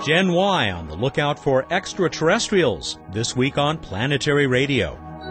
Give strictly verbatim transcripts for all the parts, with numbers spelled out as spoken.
Gen Y on the lookout for extraterrestrials, this week on Planetary Radio.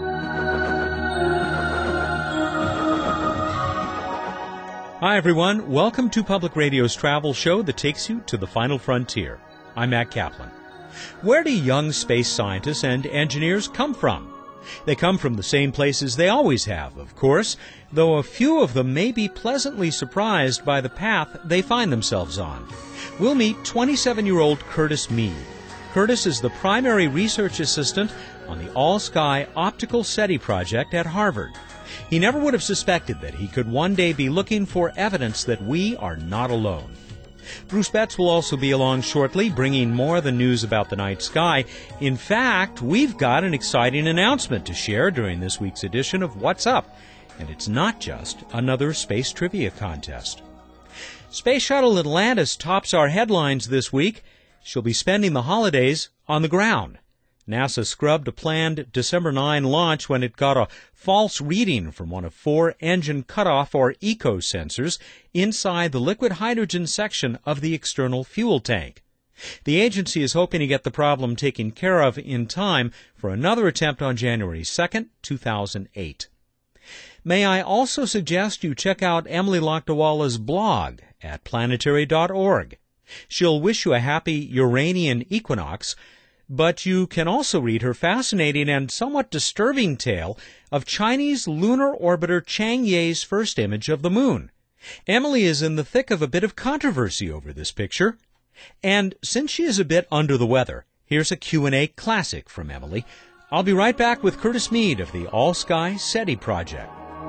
Hi everyone, welcome to Public Radio's travel show that takes you to the final frontier. I'm Matt Kaplan. Where do young space scientists and engineers come from? They come from the same places they always have, of course, though a few of them may be pleasantly surprised by the path they find themselves on. We'll meet twenty-seven-year-old Curtis Mead. Curtis is the primary research assistant on the All-Sky Optical SETI project at Harvard. He never would have suspected that he could one day be looking for evidence that we are not alone. Bruce Betts will also be along shortly, bringing more than news about the night sky. In fact, we've got an exciting announcement to share during this week's edition of What's Up, and it's not just another space trivia contest. Space Shuttle Atlantis tops our headlines this week. She'll be spending the holidays on the ground. NASA scrubbed a planned December ninth launch when it got a false reading from one of four engine cutoff or eco sensors inside the liquid hydrogen section of the external fuel tank. The agency is hoping to get the problem taken care of in time for another attempt on January second, two thousand eight. May I also suggest you check out Emily Lakdawala's blog at planetary dot org. She'll wish you a happy Uranian equinox, but you can also read her fascinating and somewhat disturbing tale of Chinese lunar orbiter Chang Ye's first image of the moon. Emily is in the thick of a bit of controversy over this picture. And since she is a bit under the weather, here's a Q and A classic from Emily. I'll be right back with Curtis Mead of the All-Sky SETI project.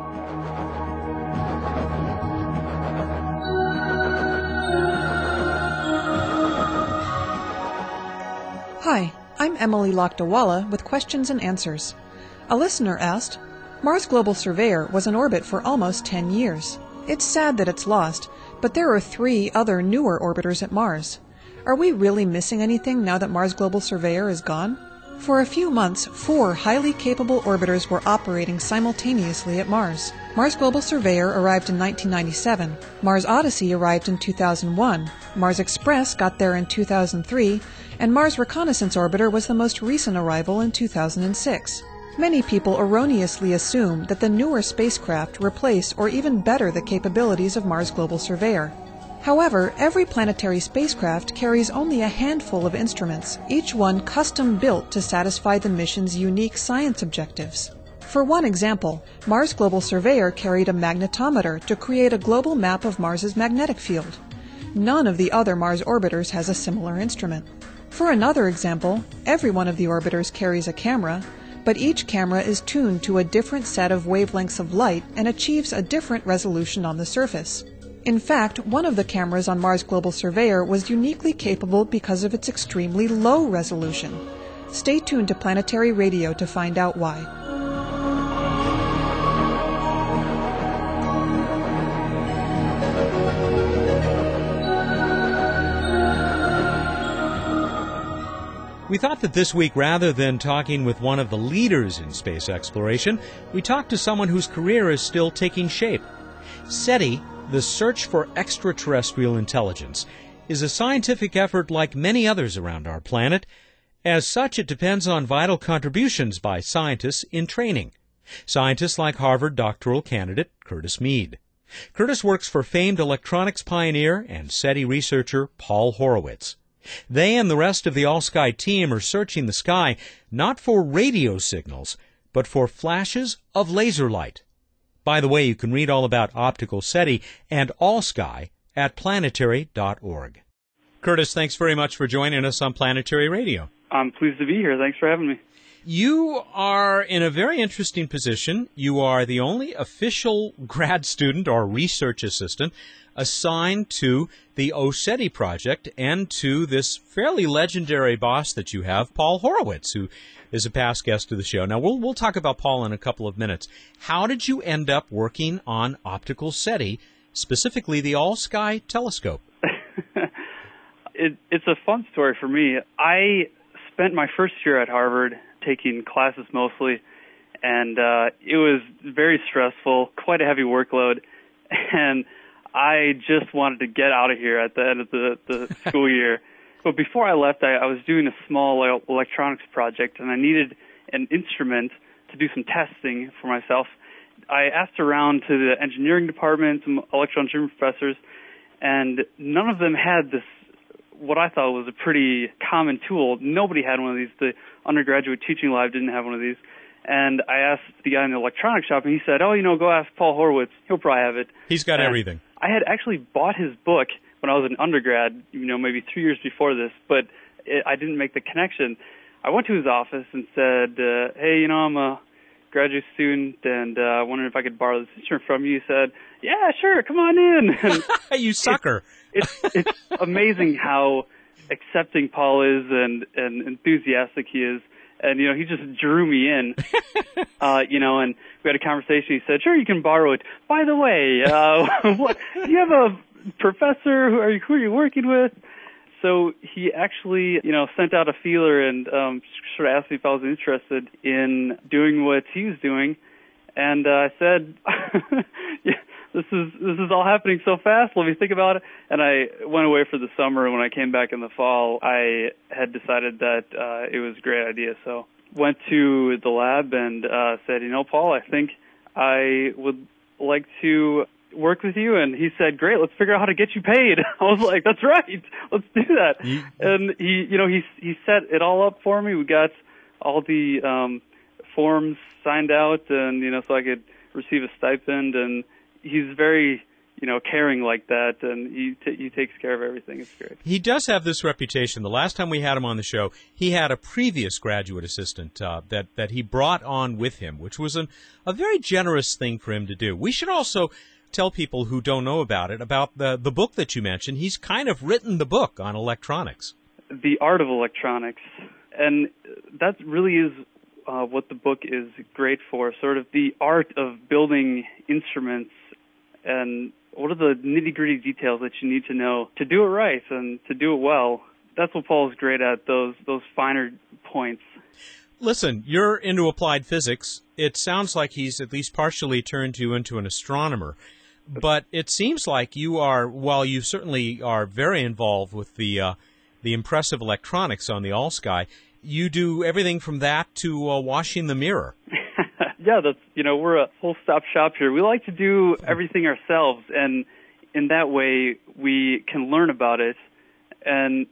Hi, I'm Emily Lakdawala with questions and answers. A listener asked, Mars Global Surveyor was in orbit for almost ten years. It's sad that it's lost, but there are three other newer orbiters at Mars. Are we really missing anything now that Mars Global Surveyor is gone? For a few months, four highly capable orbiters were operating simultaneously at Mars. Mars Global Surveyor arrived in nineteen ninety-seven, Mars Odyssey arrived in two thousand one, Mars Express got there in two thousand three, and Mars Reconnaissance Orbiter was the most recent arrival in two thousand six. Many people erroneously assume that the newer spacecraft replace or even better the capabilities of Mars Global Surveyor. However, every planetary spacecraft carries only a handful of instruments, each one custom-built to satisfy the mission's unique science objectives. For one example, Mars Global Surveyor carried a magnetometer to create a global map of Mars's magnetic field. None of the other Mars orbiters has a similar instrument. For another example, every one of the orbiters carries a camera, but each camera is tuned to a different set of wavelengths of light and achieves a different resolution on the surface. In fact, one of the cameras on Mars Global Surveyor was uniquely capable because of its extremely low resolution. Stay tuned to Planetary Radio to find out why. We thought that this week, rather than talking with one of the leaders in space exploration, we talked to someone whose career is still taking shape. SETI, the Search for Extraterrestrial Intelligence, is a scientific effort like many others around our planet. As such, it depends on vital contributions by scientists in training. Scientists like Harvard doctoral candidate Curtis Mead. Curtis works for famed electronics pioneer and SETI researcher Paul Horowitz. They and the rest of the All-Sky team are searching the sky not for radio signals, but for flashes of laser light. By the way, you can read all about optical SETI and All-Sky at planetary dot org. Curtis, thanks very much for joining us on Planetary Radio. I'm pleased to be here. Thanks for having me. You are in a very interesting position. You are the only official grad student or research assistant assigned to the OSETI project and to this fairly legendary boss that you have, Paul Horowitz, who is a past guest of the show. Now, we'll we'll talk about Paul in a couple of minutes. How did you end up working on optical SETI, specifically the All-Sky telescope? it, it's a fun story for me. I spent my first year at Harvard taking classes mostly, and uh, it was very stressful, quite a heavy workload, and I just wanted to get out of here at the end of the, the school year. But before I left, I, I was doing a small electronics project, and I needed an instrument to do some testing for myself. I asked around to the engineering department, some electrical engineering professors, and none of them had this, what I thought was a pretty common tool. Nobody had one of these. The undergraduate teaching lab didn't have one of these. And I asked the guy in the electronics shop, and he said, oh, you know, go ask Paul Horowitz. He'll probably have it. He's got and everything. I had actually bought his book when I was an undergrad, you know, maybe three years before this, but it, I didn't make the connection. I went to his office and said, uh, hey, you know, I'm a graduate student, and uh, I wondered if I could borrow this instrument from you. He said, yeah, sure, come on in. And you sucker. It's, it's, it's amazing how accepting Paul is and, and enthusiastic he is. And, you know, he just drew me in, uh, you know, and we had a conversation. He said, sure, you can borrow it. By the way, uh, what, do you have a professor? Who are you, who are you working with? So he actually, you know, sent out a feeler and um, sort of asked me if I was interested in doing what he was doing. And uh, I said, yeah, this is this is all happening so fast. Let me think about it. And I went away for the summer. And when I came back in the fall, I had decided that uh, it was a great idea. So went to the lab and uh, said, you know, Paul, I think I would like to work with you. And he said, great, let's figure out how to get you paid. I was like, that's right, let's do that. You, and he, you know, he he set it all up for me. We got all the um, forms signed out, and you know, so I could receive a stipend. And he's very, you know, caring like that, and he t- he takes care of everything. It's great. He does have this reputation. The last time we had him on the show, he had a previous graduate assistant uh, that that he brought on with him, which was an, a very generous thing for him to do. We should also tell people who don't know about it about the the book that you mentioned. He's kind of written the book on electronics. The Art of Electronics, and that really is uh, what the book is great for, sort of the art of building instruments and what are the nitty-gritty details that you need to know to do it right and to do it well. That's what Paul's great at, those those finer points. Listen, you're into applied physics. It sounds like he's at least partially turned you into an astronomer. But it seems like you are, while you certainly are very involved with the uh, the impressive electronics on the AllSky, you do everything from that to uh, washing the mirror. Yeah, that's, you know, we're a full-stop shop here. We like to do everything ourselves, and in that way we can learn about it. And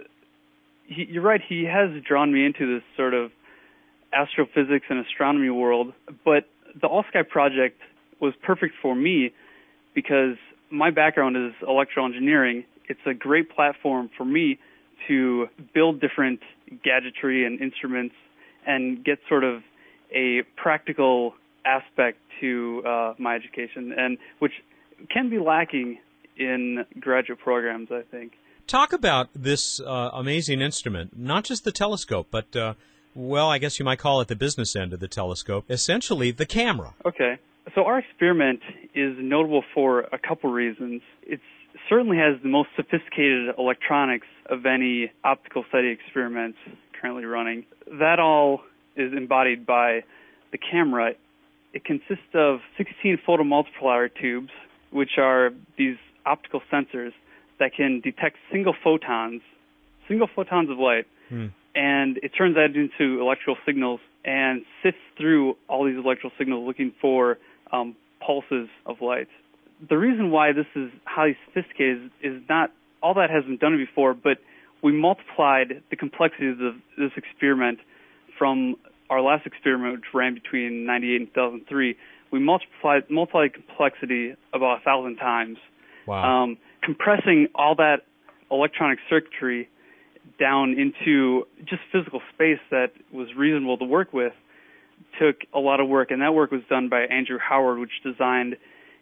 he, you're right, he has drawn me into this sort of astrophysics and astronomy world, but the AllSky project was perfect for me because my background is electrical engineering. It's a great platform for me to build different gadgetry and instruments and get sort of a practical aspect to uh, my education, and which can be lacking in graduate programs, I think. Talk about this uh, amazing instrument, not just the telescope, but, uh, well, I guess you might call it the business end of the telescope, essentially the camera. Okay. So our experiment is notable for a couple reasons. It certainly has the most sophisticated electronics of any optical SETI experiments currently running. That all is embodied by the camera. It consists of sixteen photomultiplier tubes, which are these optical sensors that can detect single photons, single photons of light, hmm. and it turns that into electrical signals and sifts through all these electrical signals looking for um, pulses of light. The reason why this is highly sophisticated is, is not, all that hasn't done it before, but we multiplied the complexities of this experiment from our last experiment, which ran between ninety-eight and two thousand three. We multiplied, multiplied complexity about a thousand times. Wow. Um, compressing all that electronic circuitry down into just physical space that was reasonable to work with took a lot of work, and that work was done by Andrew Howard, which designed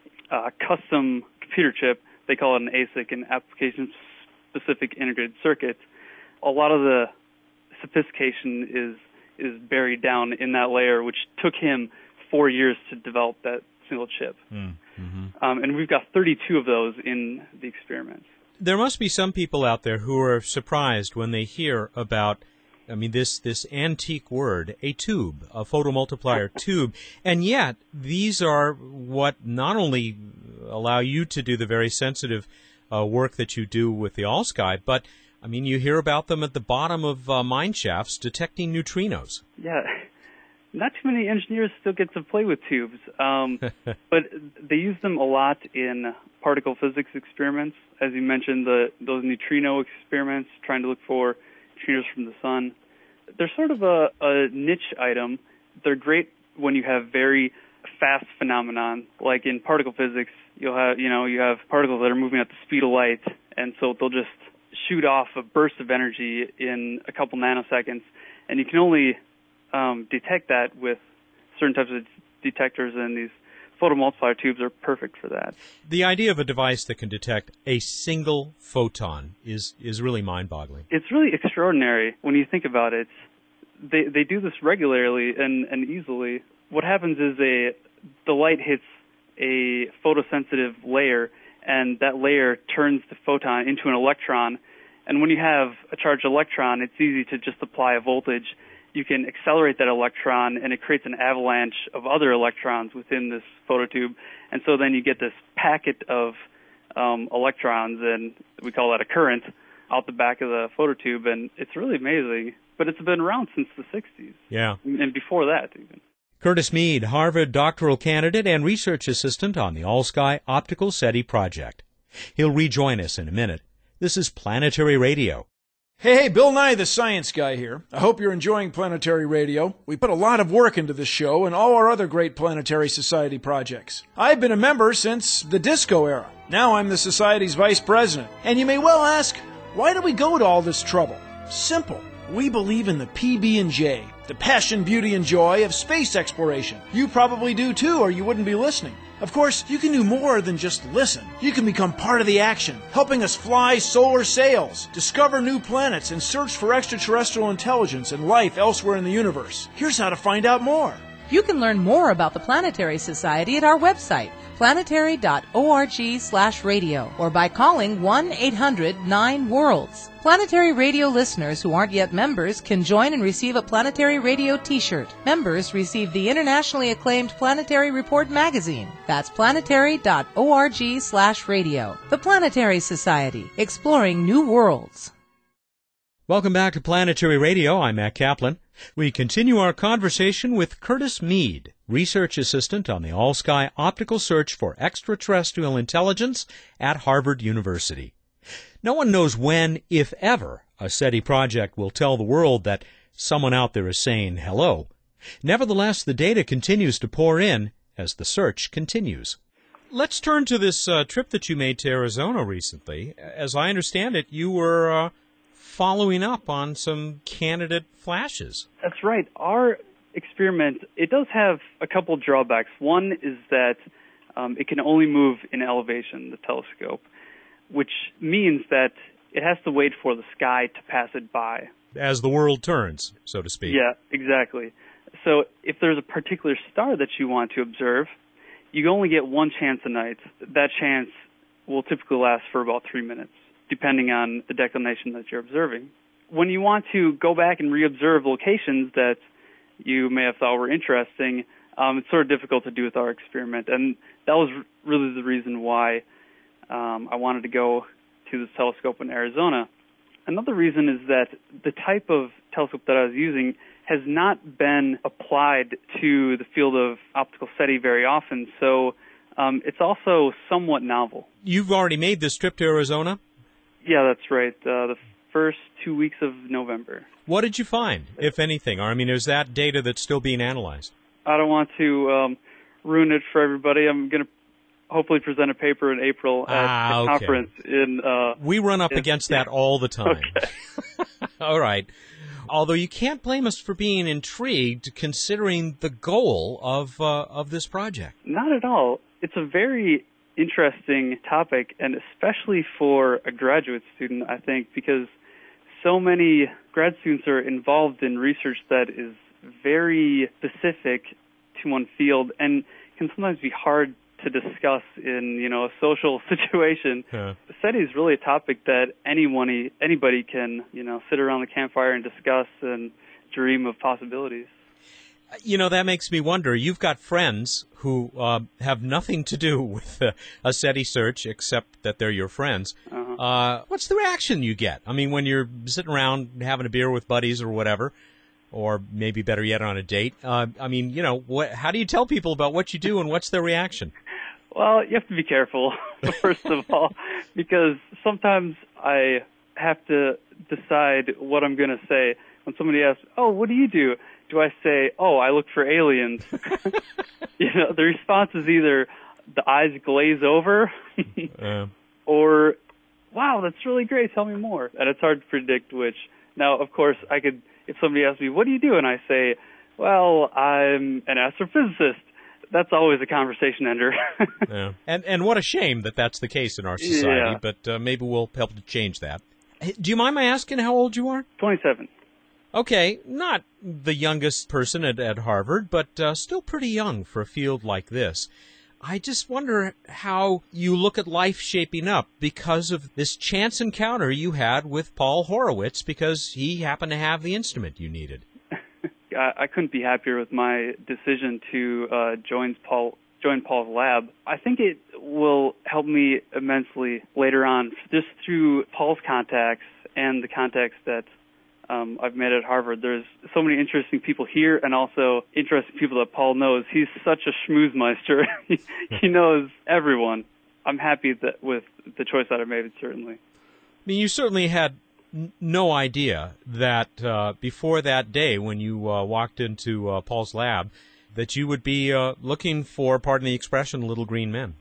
a custom computer chip. They call it an A S I C, an application-specific integrated circuit. A lot of the sophistication is is buried down in that layer, which took him four years to develop that single chip. Mm-hmm. Um, and we've got thirty-two of those in the experiments. There must be some people out there who are surprised when they hear about, I mean, this, this antique word, a tube, a photomultiplier tube, and yet these are what not only allow you to do the very sensitive uh, work that you do with the AllSky, but I mean, you hear about them at the bottom of uh, mine shafts detecting neutrinos. Yeah, not too many engineers still get to play with tubes, um, but they use them a lot in particle physics experiments. As you mentioned, the those neutrino experiments, trying to look for neutrinos from the sun. They're sort of a, a niche item. They're great when you have very fast phenomenon, like in particle physics. You'll have, you know, you have particles that are moving at the speed of light, and so they'll just shoot off a burst of energy in a couple nanoseconds, and you can only um, detect that with certain types of detectors, and these photomultiplier tubes are perfect for that. The idea of a device that can detect a single photon is, is really mind-boggling. It's really extraordinary when you think about it. They they do this regularly and, and easily. What happens is a the light hits a photosensitive layer, and that layer turns the photon into an electron. And when you have a charged electron, it's easy to just apply a voltage. You can accelerate that electron, and it creates an avalanche of other electrons within this phototube. And so then you get this packet of um, electrons, and we call that a current, out the back of the phototube. And it's really amazing. But it's been around since the sixties. Yeah. And before that, even. Curtis Mead, Harvard doctoral candidate and research assistant on the All-Sky Optical SETI project. He'll rejoin us in a minute. This is Planetary Radio. Hey, hey, Bill Nye, the science guy here. I hope you're enjoying Planetary Radio. We put a lot of work into this show and all our other great Planetary Society projects. I've been a member since the disco era. Now I'm the Society's vice president. And you may well ask, why do we go to all this trouble? Simple. We believe in the P B and J, the passion, beauty, and joy of space exploration. You probably do too, or you wouldn't be listening. Of course, you can do more than just listen. You can become part of the action, helping us fly solar sails, discover new planets, and search for extraterrestrial intelligence and life elsewhere in the universe. Here's how to find out more. You can learn more about the Planetary Society at our website, planetary dot org slash radio, or by calling one eight hundred nine worlds. Planetary Radio listeners who aren't yet members can join and receive a Planetary Radio t-shirt. Members receive the internationally acclaimed Planetary Report magazine. That's planetary dot org slash radio. The Planetary Society, exploring new worlds. Welcome back to Planetary Radio. I'm Matt Kaplan. We continue our conversation with Curtis Mead, research assistant on the All-Sky Optical Search for Extraterrestrial Intelligence at Harvard University. No one knows when, if ever, a SETI project will tell the world that someone out there is saying hello. Nevertheless, the data continues to pour in as the search continues. Let's turn to this uh, trip that you made to Arizona recently. As I understand it, you were uh, following up on some candidate flashes. That's right. Our experiment, it does have a couple drawbacks. One is that um, it can only move in elevation, the telescope, which means that it has to wait for the sky to pass it by. As the world turns, so to speak. Yeah, exactly. So if there's a particular star that you want to observe, you only get one chance a night. That chance will typically last for about three minutes, depending on the declination that you're observing. When you want to go back and reobserve locations that you may have thought were interesting, um, it's sort of difficult to do with our experiment. And that was really the reason why um, I wanted to go to this telescope in Arizona. Another reason is that the type of telescope that I was using has not been applied to the field of optical SETI very often, so um, it's also somewhat novel. You've already made this trip to Arizona? Yeah, that's right. Uh, the first two weeks of November. What did you find, if anything? Or, I mean, is that data that's still being analyzed? I don't want to um, ruin it for everybody. I'm going to hopefully present a paper in April at ah, a okay. conference in... Uh, we run up in, against that all the time. Okay. All right. Although you can't blame us for being intrigued, considering the goal of uh, of this project. Not at all. It's a very interesting topic, and especially for a graduate student, I think, because so many grad students are involved in research that is very specific to one field and can sometimes be hard to discuss in, you know, a social situation. Yeah. SETI is really a topic that anyone, anybody can, you know, sit around the campfire and discuss and dream of possibilities. You know, that makes me wonder. You've got friends who uh, have nothing to do with uh, a SETI search except that they're your friends. Uh-huh. Uh-huh. Uh, what's the reaction you get? I mean, when you're sitting around having a beer with buddies or whatever, or maybe better yet on a date, uh, I mean, you know, what, how do you tell people about what you do and what's their reaction? Well, you have to be careful, first of all, because sometimes I have to decide what I'm going to say. When somebody asks, oh, what do you do? Do I say, oh, I look for aliens? You know, the response is either the eyes glaze over uh. or, wow, that's really great, tell me more. And it's hard to predict which. Now, of course, I could, if somebody asks me, what do you do? And I say, well, I'm an astrophysicist. That's always a conversation ender. Yeah. And and what a shame that that's the case in our society, yeah. but uh, maybe we'll help to change that. Do you mind my asking how old you are? twenty-seven. Okay, not the youngest person at, at Harvard, but uh, still pretty young for a field like this. I just wonder how you look at life shaping up because of this chance encounter you had with Paul Horowitz, because he happened to have the instrument you needed. I couldn't be happier with my decision to uh, join Paul join Paul's lab. I think it will help me immensely later on, just through Paul's contacts and the contacts that um, I've made at Harvard. There's so many interesting people here, and also interesting people that Paul knows. He's such a schmoozemeister. he, he knows everyone. I'm happy that with the choice that I made, certainly. I mean, you certainly had no idea that uh, before that day when you uh, walked into uh, Paul's lab that you would be uh, looking for, pardon the expression, little green men.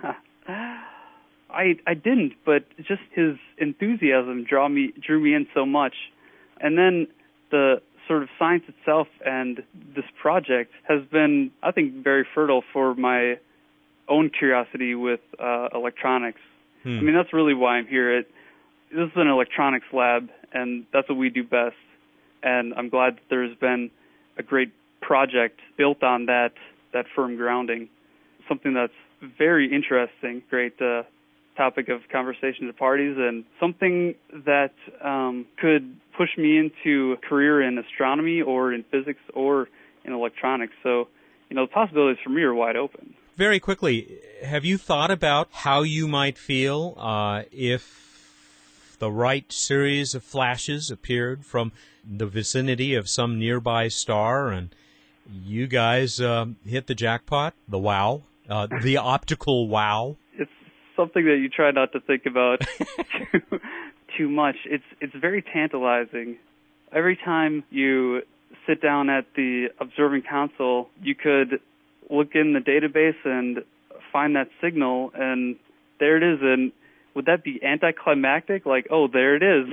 I I didn't, but just his enthusiasm draw me drew me in so much. And then the sort of science itself and this project has been, I think, very fertile for my own curiosity with uh, electronics. Hmm. I mean, that's really why I'm here. It, This is an electronics lab, and that's what we do best. And I'm glad that there's been a great project built on that that firm grounding, something that's very interesting, great uh, topic of conversation at parties, and something that um, could push me into a career in astronomy or in physics or in electronics. So, you know, the possibilities for me are wide open. Very quickly, have you thought about how you might feel uh, if the right series of flashes appeared from the vicinity of some nearby star, and you guys um, hit the jackpot, the wow, uh, the optical wow? It's something that you try not to think about too, too much. It's it's very tantalizing. Every time you sit down at the observing console, you could look in the database and find that signal, and there it is. And would that be anticlimactic? Like, oh, there it is.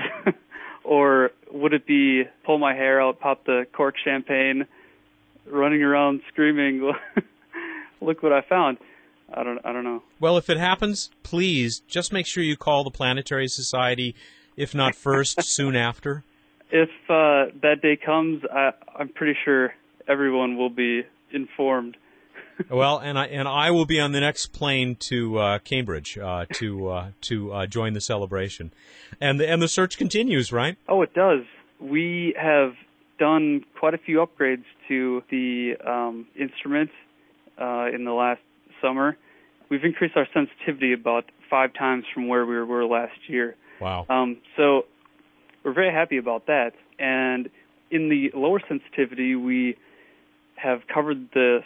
Or would it be pull my hair out, pop the cork champagne, running around screaming, look what I found? I don't I don't know. Well, if it happens, please just make sure you call the Planetary Society, if not first, soon after. If uh, that day comes, I, I'm pretty sure everyone will be informed. Well, and I and I will be on the next plane to uh, Cambridge uh, to uh, to uh, join the celebration, and the, and the search continues, right? Oh, it does. We have done quite a few upgrades to the um, instrument uh, in the last summer. We've increased our sensitivity about five times from where we were last year. Wow. Um, so we're very happy about that. And in the lower sensitivity, we have covered the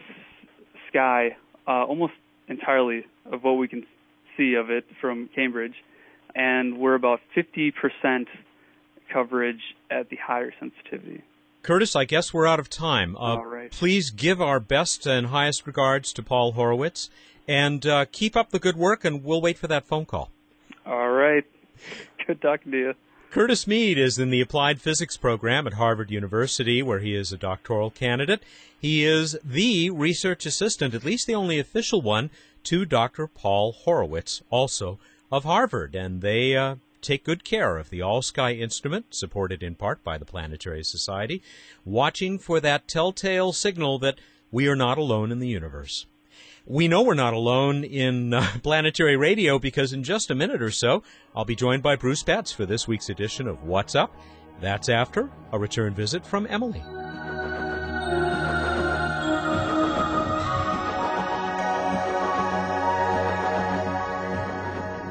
sky uh, almost entirely of what we can see of it from Cambridge, and we're about fifty percent coverage at the higher sensitivity. Curtis, I guess we're out of time. Uh, All right. Please give our best and highest regards to Paul Horowitz, and uh, keep up the good work, and we'll wait for that phone call. All right. Good talking to you. Curtis Mead is in the Applied Physics program at Harvard University, where he is a doctoral candidate. He is the research assistant, at least the only official one, to Doctor Paul Horowitz, also of Harvard. And they uh, take good care of the All-Sky instrument, supported in part by the Planetary Society, watching for that telltale signal that we are not alone in the universe. We know we're not alone in uh, Planetary Radio, because in just a minute or so, I'll be joined by Bruce Betts for this week's edition of What's Up. That's after a return visit from Emily.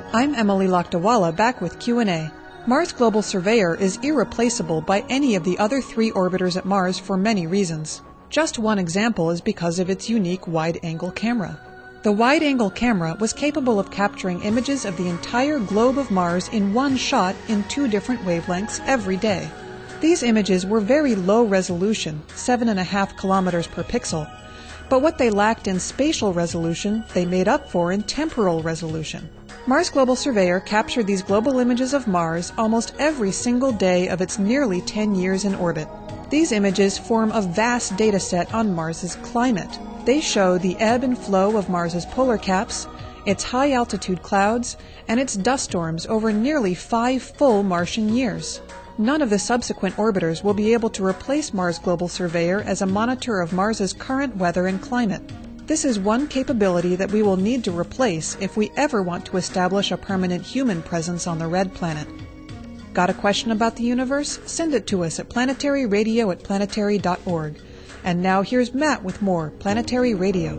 I'm Emily Lakdawalla, back with Q and A. Mars Global Surveyor is irreplaceable by any of the other three orbiters at Mars for many reasons. Just one example is because of its unique wide-angle camera. The wide-angle camera was capable of capturing images of the entire globe of Mars in one shot in two different wavelengths every day. These images were very low resolution, seven and a half kilometers per pixel, but what they lacked in spatial resolution, they made up for in temporal resolution. Mars Global Surveyor captured these global images of Mars almost every single day of its nearly ten years in orbit. These images form a vast data set on Mars's climate. They show the ebb and flow of Mars's polar caps, its high-altitude clouds, and its dust storms over nearly five full Martian years. None of the subsequent orbiters will be able to replace Mars Global Surveyor as a monitor of Mars's current weather and climate. This is one capability that we will need to replace if we ever want to establish a permanent human presence on the red planet. Got a question about the universe? Send it to us at planetary radio at planetary dot org. And now here's Matt with more Planetary Radio.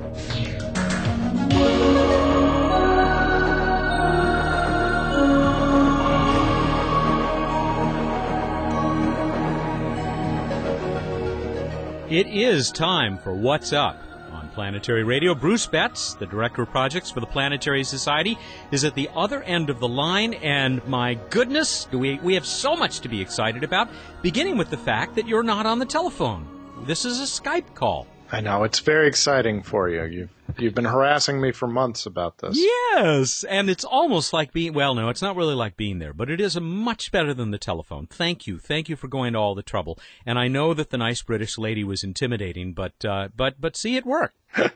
It is time for What's Up on Planetary Radio. Bruce Betts, the Director of Projects for the Planetary Society, is at the other end of the line, and my goodness, do we, we have so much to be excited about, beginning with the fact that you're not on the telephone. This is a Skype call. I know. It's very exciting for you. You've, you've been harassing me for months about this. Yes, and it's almost like being, well, no, it's not really like being there, but it is a much better than the telephone. Thank you. Thank you for going to all the trouble. And I know that the nice British lady was intimidating, but, uh, but, but see, it worked.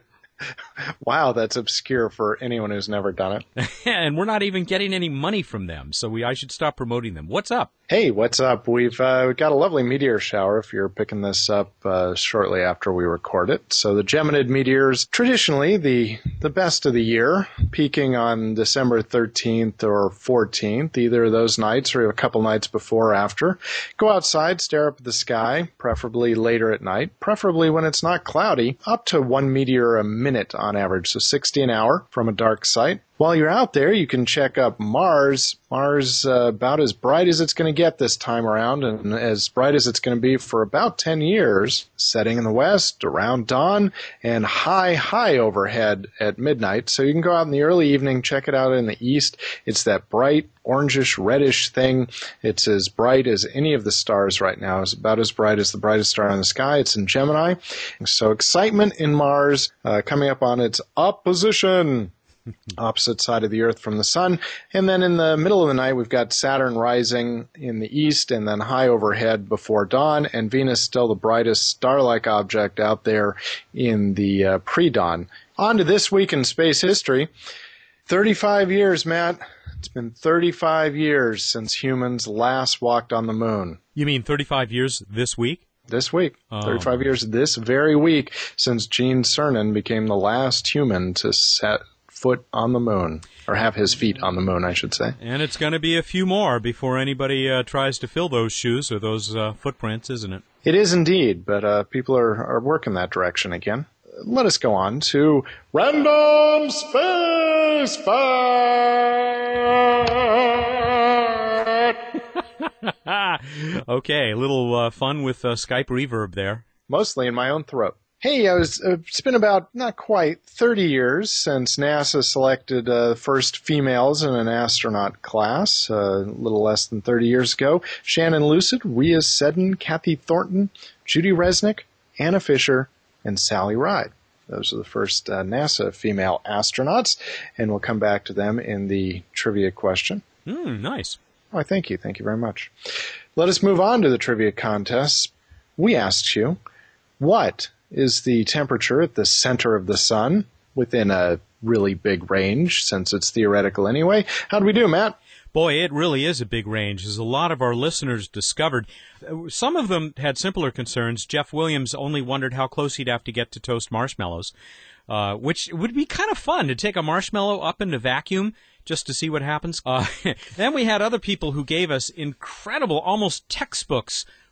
Wow, that's obscure for anyone who's never done it. And we're not even getting any money from them, so we I should stop promoting them. What's up? Hey, what's up? We've uh, got a lovely meteor shower if you're picking this up uh, shortly after we record it. So the Geminid meteors, traditionally the the best of the year, peaking on December thirteenth or fourteenth, either of those nights or a couple nights before or after. Go outside, stare up at the sky, preferably later at night, preferably when it's not cloudy, up to one meteor a minute on average, so sixty an hour from a dark site. While you're out there, you can check up Mars. Mars uh, about as bright as it's going to get this time around, and as bright as it's going to be for about ten years, setting in the west around dawn and high, high overhead at midnight. So you can go out in the early evening, check it out in the east. It's that bright, orangish, reddish thing. It's as bright as any of the stars right now. It's about as bright as the brightest star in the sky. It's in Gemini. So excitement in Mars uh, coming up on its opposition. Opposite side of the Earth from the Sun. And then in the middle of the night, we've got Saturn rising in the east and then high overhead before dawn, and Venus still the brightest star-like object out there in the uh, pre-dawn. On to this week in space history. thirty-five years, Matt. It's been thirty-five years since humans last walked on the moon. You mean thirty-five years this week? This week. Oh. thirty-five years this very week since Gene Cernan became the last human to set foot on the moon, or have his feet on the moon, I should say. And it's going to be a few more before anybody uh, tries to fill those shoes or those uh, footprints, isn't it? It is indeed, but uh, people are, are working that direction again. Let us go on to Random Space Fact! Okay, a little uh, fun with uh, Skype reverb there. Mostly in my own throat. Hey, I was, uh, it's been about, not quite, thirty years since NASA selected uh, the first females in an astronaut class, uh, a little less than thirty years ago. Shannon Lucid, Rhea Seddon, Kathy Thornton, Judy Resnick, Anna Fisher, and Sally Ride. Those are the first uh, NASA female astronauts, and we'll come back to them in the trivia question. Mm, nice. Why, thank you. Thank you very much. Let us move on to the trivia contest. We asked you, what is the temperature at the center of the sun within a really big range, since it's theoretical anyway? How do we do, Matt? Boy, it really is a big range, as a lot of our listeners discovered. Some of them had simpler concerns. Jeff Williams only wondered how close he'd have to get to toast marshmallows, uh, which would be kind of fun to take a marshmallow up into vacuum just to see what happens. Uh, then we had other people who gave us incredible, almost textbooks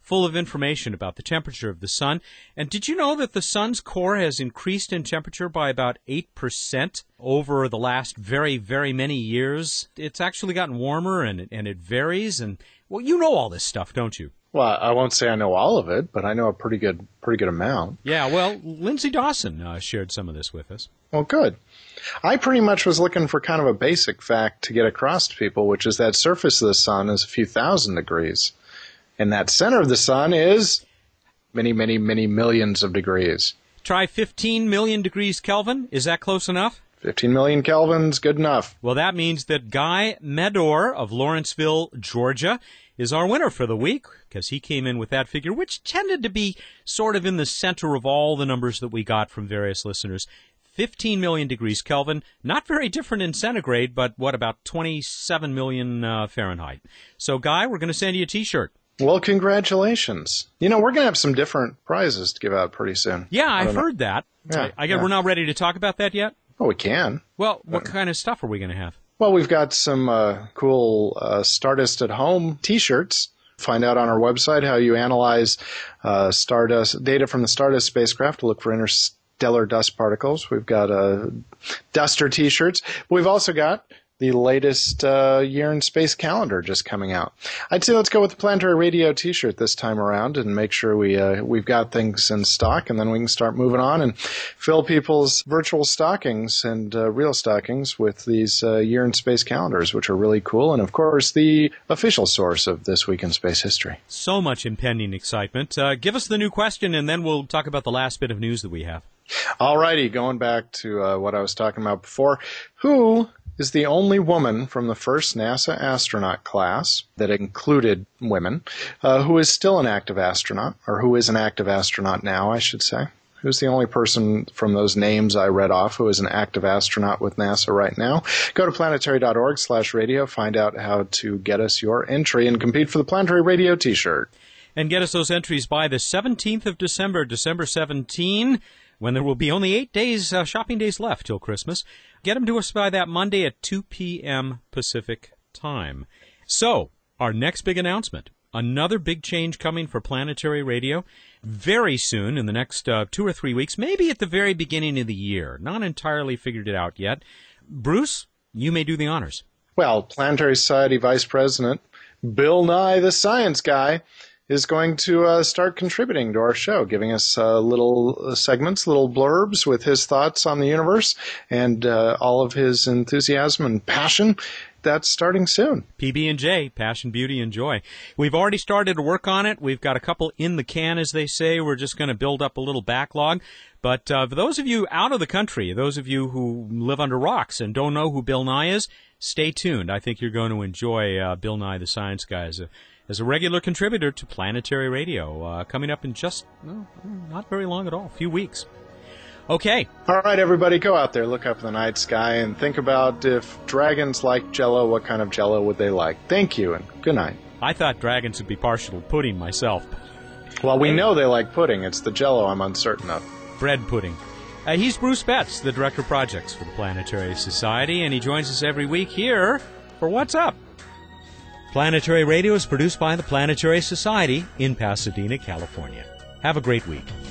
full of information about the temperature of the sun. And did you know that the sun's core has increased in temperature by about eight percent over the last very, very many years? It's actually gotten warmer, and, and it varies. And, well, you know all this stuff, don't you? Well, I won't say I know all of it, but I know a pretty good pretty good amount. Yeah, well, Lindsay Dawson uh, shared some of this with us. Well, good. I pretty much was looking for kind of a basic fact to get across to people, which is that surface of the sun is a few thousand degrees. And that center of the sun is many, many, many millions of degrees. Try fifteen million degrees Kelvin. Is that close enough? fifteen million Kelvin's good enough. Well, that means that Guy Medor of Lawrenceville, Georgia, is our winner for the week, because he came in with that figure, which tended to be sort of in the center of all the numbers that we got from various listeners. fifteen million degrees Kelvin, not very different in centigrade, but what, about twenty-seven million uh, Fahrenheit. So, Guy, we're going to send you a T-shirt. Well, congratulations. You know, we're going to have some different prizes to give out pretty soon. Yeah, I've heard that. Yeah, I, I guess yeah. we're not ready to talk about that yet? Oh, we can. Well, what uh, kind of stuff are we going to have? Well, we've got some uh, cool uh, Stardust at Home T-shirts. Find out on our website how you analyze uh, Stardust data from the Stardust spacecraft to look for interstellar dust particles. We've got uh, Duster T-shirts. We've also got the latest uh, year in space calendar just coming out. I'd say let's go with the Planetary Radio T-shirt this time around and make sure we uh, we've got things in stock, and then we can start moving on and fill people's virtual stockings and uh, real stockings with these uh, year in space calendars, which are really cool, and of course the official source of This Week in Space History. So much impending excitement. Uh, give us the new question, and then we'll talk about the last bit of news that we have. All righty, going back to uh, what I was talking about before. Who is the only woman from the first NASA astronaut class that included women uh, who is still an active astronaut, or who is an active astronaut now, I should say? Who's the only person from those names I read off who is an active astronaut with NASA right now? Go to planetary.org slash radio, find out how to get us your entry and compete for the Planetary Radio T-shirt. And get us those entries by the seventeenth of December, December seventeenth, when there will be only eight days, uh, shopping days left till Christmas. Get them to us by that Monday at two p.m. Pacific time. So, our next big announcement, another big change coming for Planetary Radio very soon, in the next uh, two or three weeks, maybe at the very beginning of the year. Not entirely figured it out yet. Bruce, you may do the honors. Well, Planetary Society Vice President Bill Nye, the Science Guy, is going to uh, start contributing to our show, giving us uh, little segments, little blurbs with his thoughts on the universe and uh, all of his enthusiasm and passion. That's starting soon. P B and J, Passion, Beauty, and Joy. We've already started to work on it. We've got a couple in the can, as they say. We're just going to build up a little backlog. But uh, for those of you out of the country, those of you who live under rocks and don't know who Bill Nye is, stay tuned. I think you're going to enjoy uh, Bill Nye, the Science Guy, as a as a regular contributor to Planetary Radio, uh, coming up in just, well, not very long at all, a few weeks. Okay. All right, everybody, go out there, look up in the night sky, and think about if dragons like Jell-O, what kind of Jell-O would they like? Thank you, and good night. I thought dragons would be partial to pudding myself. Well, we know they like pudding. It's the Jell-O I'm uncertain of. Bread pudding. Uh, he's Bruce Betts, the Director of Projects for the Planetary Society, and he joins us every week here for What's Up? Planetary Radio is produced by the Planetary Society in Pasadena, California. Have a great week.